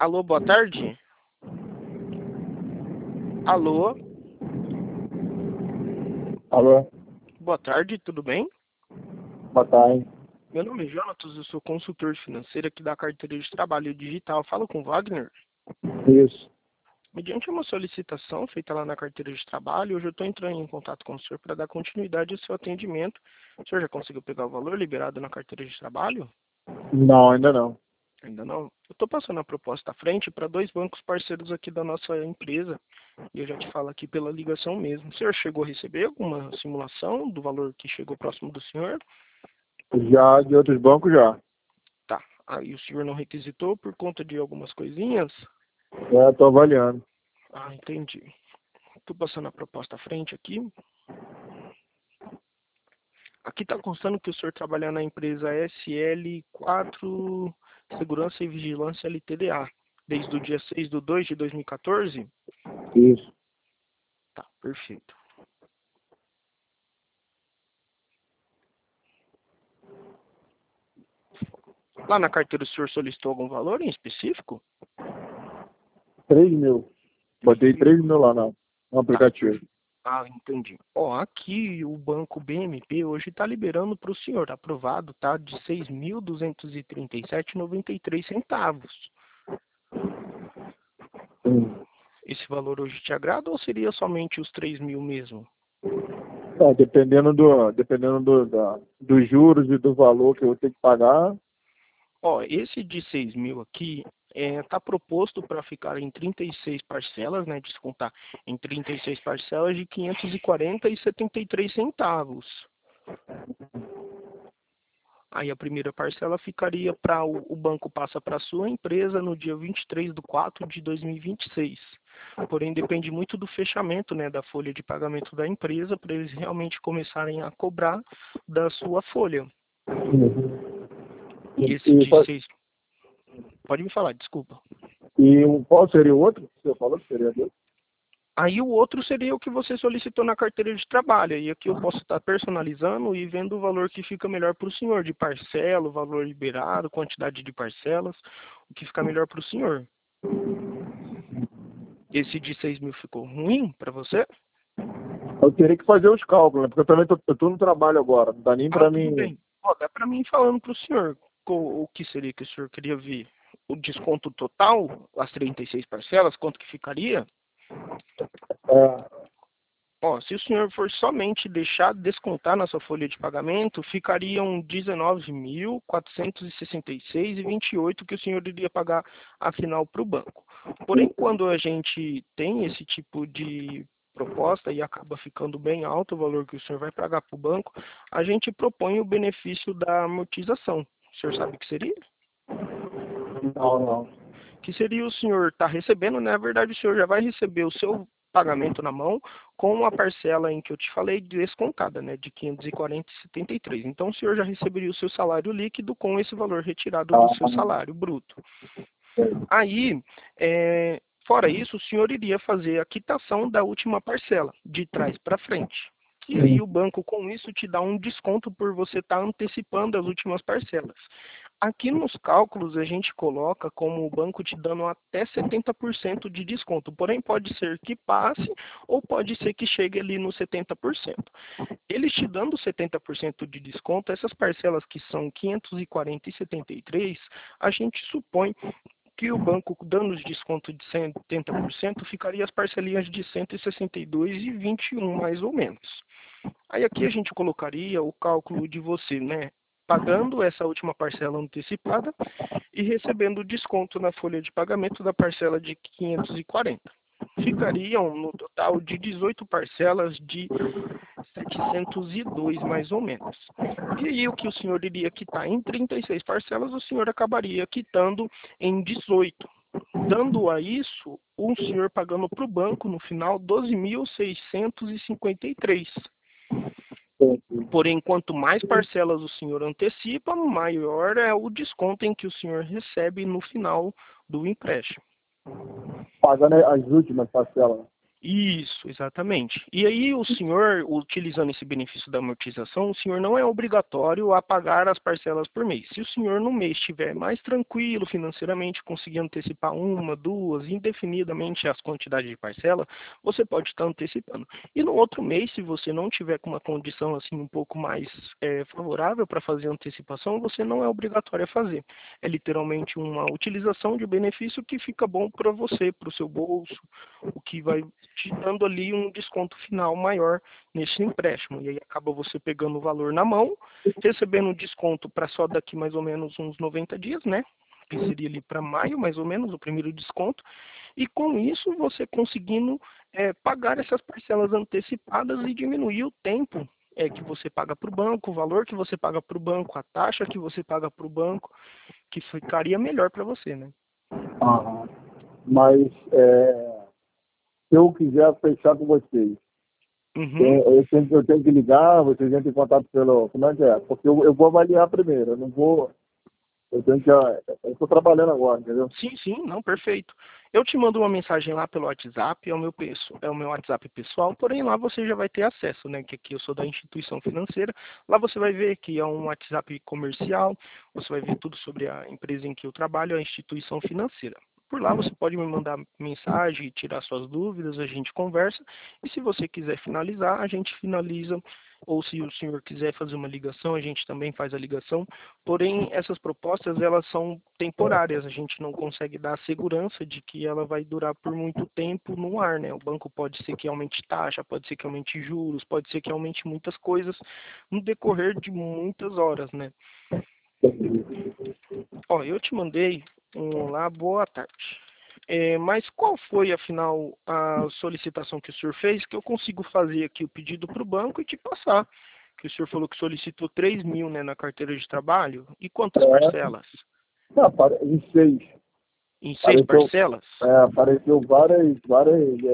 Alô, boa tarde. Alô, Alô, boa tarde, tudo bem? boa tarde. Meu nome é Jonatas, eu sou consultor financeiro aqui da carteira de trabalho digital. Falo com o Wagner. Isso. Mediante uma solicitação feita lá na carteira de trabalho, hoje eu estou entrando em contato com o senhor para dar continuidade ao seu atendimento. O senhor já conseguiu pegar o valor liberado na carteira de trabalho? Não, ainda não. Ainda não. Eu estou passando a proposta à frente para 2 bancos parceiros aqui da nossa empresa. E eu já te falo aqui pela ligação mesmo. O senhor chegou a receber alguma simulação do valor que chegou próximo do senhor? Já de outros bancos já. Tá. Aí o senhor não requisitou por conta de algumas coisinhas? Estou avaliando. Ah, entendi. Estou passando a proposta à frente aqui. Aqui está constando que o senhor trabalha na empresa SL4 Segurança e Vigilância LTDA, desde o dia 6/2 de 2014? Isso. Tá, perfeito. Lá na carteira o senhor solicitou algum valor em específico? 3.000. Botei 3.000 lá no Tá, aplicativo. perfeito. Ah, entendi. Ó, aqui o banco BMP hoje está liberando para o senhor, aprovado, tá? De 6.237,93 centavos. Sim. Esse valor hoje te agrada ou seria somente os 3.000 mesmo? Dependendo dos juros e do valor que eu vou ter que pagar. Ó, esse de 6.000 aqui tá proposto para ficar em 36 parcelas, né? Descontar em 36 parcelas de 540,73 centavos. Aí a primeira parcela ficaria para o banco passa para a sua empresa no dia 23/4/2026. Porém, depende muito do fechamento, né, da folha de pagamento da empresa para eles realmente começarem a cobrar da sua folha. Esse E, de 6. Pode me falar, desculpa. qual seria o outro que você falou que seria dele? Aí o outro seria o que você solicitou na carteira de trabalho. E aqui eu posso estar personalizando e vendo o valor que fica melhor para o senhor, de parcela, o valor liberado, quantidade de parcelas, o que fica melhor para o senhor. Esse de 6.000 ficou ruim para você? Eu teria que fazer os cálculos, né? Porque eu também tô no trabalho agora. Não dá nem Ah, para tudo mim. bem. Ó, dá para mim ir falando para o senhor o que seria que o senhor queria ver. O desconto total, as 36 parcelas, quanto que ficaria? É, Ó, se o senhor for somente deixar descontar na sua folha de pagamento, ficariam 19.466,28 que o senhor iria pagar afinal para o banco. Porém, quando a gente tem esse tipo de proposta e acaba ficando bem alto o valor que o senhor vai pagar para o banco, a gente propõe o benefício da amortização. O senhor sabe o que seria? não. Que seria o senhor estar recebendo, né? Na verdade, o senhor já vai receber o seu pagamento na mão com a parcela em que eu te falei descontada, né, de 540,73. Então, o senhor já receberia o seu salário líquido com esse valor retirado do seu salário bruto. Aí, fora isso, o senhor iria fazer a quitação da última parcela, de trás para frente. E aí o banco com isso te dá um desconto por você estar antecipando as últimas parcelas. Aqui nos cálculos a gente coloca como o banco te dando até 70% de desconto, porém pode ser que passe ou pode ser que chegue ali no 70%. Eles te dando 70% de desconto, essas parcelas que são 540,73, a gente supõe que o banco dando os desconto de 70% ficaria as parcelinhas de 162,21 mais ou menos. Aí aqui a gente colocaria o cálculo de você, né, pagando essa última parcela antecipada e recebendo o desconto na folha de pagamento da parcela de 540. Ficariam no total de 18 parcelas de 702 mais ou menos. E aí o que o senhor iria quitar em 36 parcelas, o senhor acabaria quitando em 18. Dando a isso, o senhor pagando para o banco no final 12.653. Porém, quanto mais parcelas o senhor antecipa, maior é o desconto em que o senhor recebe no final do empréstimo. Pagando as últimas parcelas. Isso, exatamente. E aí o senhor, utilizando esse benefício da amortização, o senhor não é obrigatório a pagar as parcelas por mês. Se o senhor no mês estiver mais tranquilo financeiramente, conseguir antecipar uma, duas, indefinidamente as quantidades de parcela, você pode estar antecipando. E no outro mês, se você não tiver com uma condição assim um pouco mais favorável para fazer antecipação, você não é obrigatório a fazer. É literalmente uma utilização de benefício que fica bom para você, para o seu bolso, o que vai te dando ali um desconto final maior nesse empréstimo. E aí acaba você pegando o valor na mão, recebendo um desconto para só daqui mais ou menos uns 90 dias, né? Que seria ali para maio, mais ou menos, o primeiro desconto. E com isso você conseguindo pagar essas parcelas antecipadas e diminuir o tempo que você paga para o banco, o valor que você paga para o banco, a taxa que você paga para o banco, que ficaria melhor para você, né? Aham. Mas se eu quiser fechar com vocês, Uhum. eu tenho que ligar, vocês entram em contato pelo. Como é que é? Porque eu vou avaliar primeiro, eu não vou. Eu tenho que. Eu estou trabalhando agora, entendeu? Sim, sim, não, perfeito. Eu te mando uma mensagem lá pelo WhatsApp, é o meu WhatsApp pessoal, porém lá você já vai ter acesso, né? Que aqui eu sou da instituição financeira. Lá você vai ver que é um WhatsApp comercial, você vai ver tudo sobre a empresa em que eu trabalho, a instituição financeira. Por lá você pode me mandar mensagem, tirar suas dúvidas, a gente conversa. E se você quiser finalizar, a gente finaliza. Ou se o senhor quiser fazer uma ligação, a gente também faz a ligação. Porém, essas propostas elas são temporárias, a gente não consegue dar a segurança de que ela vai durar por muito tempo no ar, né? O banco pode ser que aumente taxa, pode ser que aumente juros, pode ser que aumente muitas coisas no decorrer de muitas horas, né? Ó, eu te mandei um olá, boa tarde. Mas qual foi, afinal, a solicitação que o senhor fez que eu consigo fazer aqui o pedido para o banco e te passar? Que o senhor falou que solicitou 3 mil, né, na carteira de trabalho. E quantas parcelas? Não, em 6. Em 6 Apareceu, parcelas? apareceu várias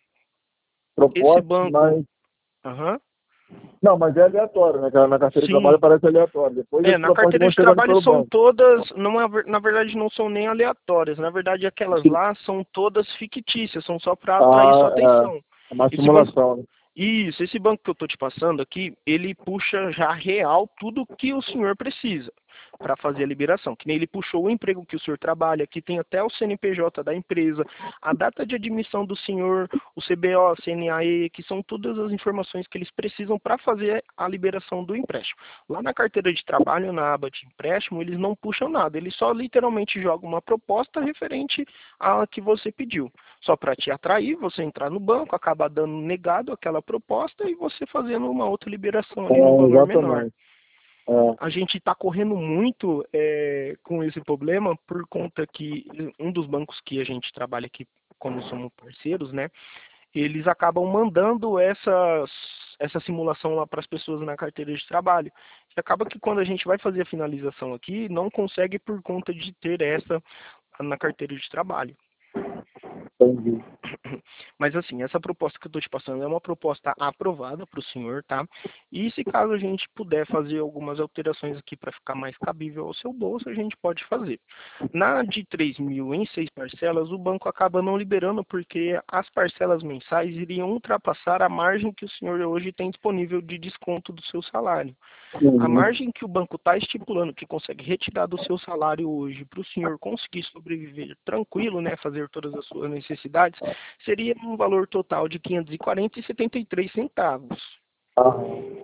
Esse propostas, banco, mas. aham, Não, mas é aleatório, né? Na carteira de trabalho sim. aparece aleatório. Depois as Na propostas carteira vão de chegando trabalho pelo são banco. todas, não, na verdade não são nem aleatórias. Na verdade aquelas lá são todas fictícias, são só para atrair sua Ah, atenção. é uma Esse banco simulação, né? Isso, esse banco que eu estou te passando aqui, ele puxa já real tudo que o senhor precisa para fazer a liberação. Que nem ele puxou o emprego que o senhor trabalha, que tem até o CNPJ da empresa, a data de admissão do senhor, o CBO, CNAE, que são todas as informações que eles precisam para fazer a liberação do empréstimo. Lá na carteira de trabalho, na aba de empréstimo, eles não puxam nada, eles só literalmente jogam uma proposta referente à que você pediu. Só para te atrair, você entrar no banco, acabar dando negado aquela proposta e você fazendo uma outra liberação ali no valor menor. Exatamente. É, A gente está correndo muito com esse problema por conta que um dos bancos que a gente trabalha aqui, como somos parceiros, né, eles acabam mandando essa simulação lá para as pessoas na carteira de trabalho. E acaba que quando a gente vai fazer a finalização aqui, não consegue por conta de ter essa na carteira de trabalho. entendi. Mas assim, essa proposta que eu estou te passando é uma proposta aprovada para o senhor, tá? E se caso a gente puder fazer algumas alterações aqui para ficar mais cabível ao seu bolso, a gente pode fazer. Na de 3 mil em 6 parcelas, o banco acaba não liberando porque as parcelas mensais iriam ultrapassar a margem que o senhor hoje tem disponível de desconto do seu salário. A Uhum. margem que o banco está estipulando que consegue retirar do seu salário hoje para o senhor conseguir sobreviver tranquilo, né, fazer todas as suas necessidades, seria um valor total de 540,73 centavos. Ah,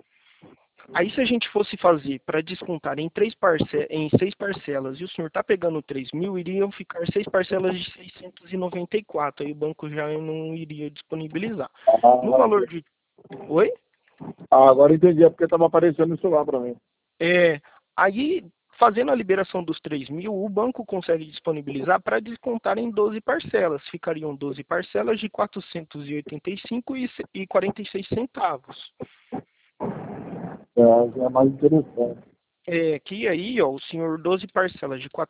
Aí se a gente fosse fazer para descontar em 6 parcelas e o senhor está pegando 3 mil, iriam ficar 6 parcelas de 694. Aí o banco já não iria disponibilizar. No valor de... Oi? agora entendi, é porque estava aparecendo no celular para mim. Aí, fazendo a liberação dos 3 mil, o banco consegue disponibilizar para descontar em 12 parcelas. Ficariam 12 parcelas de 485,46 centavos. Já é mais interessante. Que aí, ó, o senhor 12 parcelas de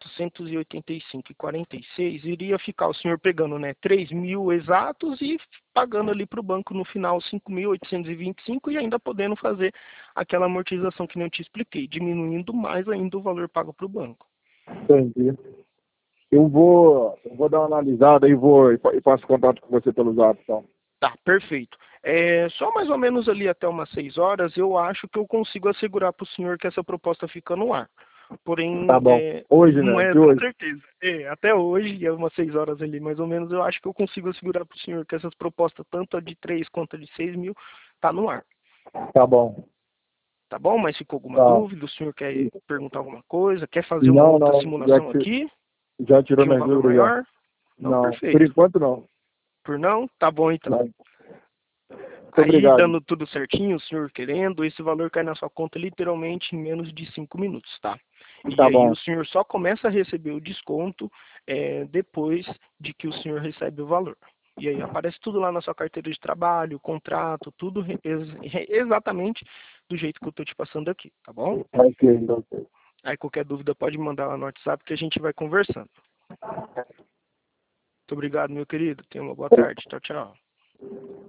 485,46 iria ficar o senhor pegando, né, 3 mil exatos e pagando ali para o banco no final 5.825 e ainda podendo fazer aquela amortização que nem eu te expliquei, diminuindo mais ainda o valor pago para o banco. Entendi. Eu vou dar uma analisada e passo contato com você pelo Zap, então. Tá, perfeito. Só mais ou menos ali até umas 6 horas, eu acho que eu consigo assegurar para o senhor que essa proposta fica no ar. Tá Porém, bom. Hoje, não né? é De com hoje. certeza. Até hoje, é umas 6 horas ali, mais ou menos, eu acho que eu consigo assegurar para o senhor que essas propostas, tanto a de 3 quanto a de 6 mil, tá no ar. Tá bom. Tá bom? Mas ficou alguma Tá. dúvida? O senhor quer perguntar alguma coisa? Quer fazer uma Não, outra não. simulação aqui? Já tirou De um minhas valor dúvidas já. maior? Não, Não. Por perfeito. enquanto não. Por não? Tá bom então. Não. Muito Aí, obrigado. dando tudo certinho, o senhor querendo, esse valor cai na sua conta literalmente em menos de 5 minutos, tá? E Tá aí bom. o senhor só começa a receber o desconto depois de que o senhor recebe o valor. E aí aparece tudo lá na sua carteira de trabalho, contrato, tudo exatamente do jeito que eu estou te passando aqui, tá bom? Ok, ok. Aí qualquer dúvida pode mandar lá no WhatsApp que a gente vai conversando. Muito obrigado, meu querido. Tenha uma boa tarde. Tchau, tchau.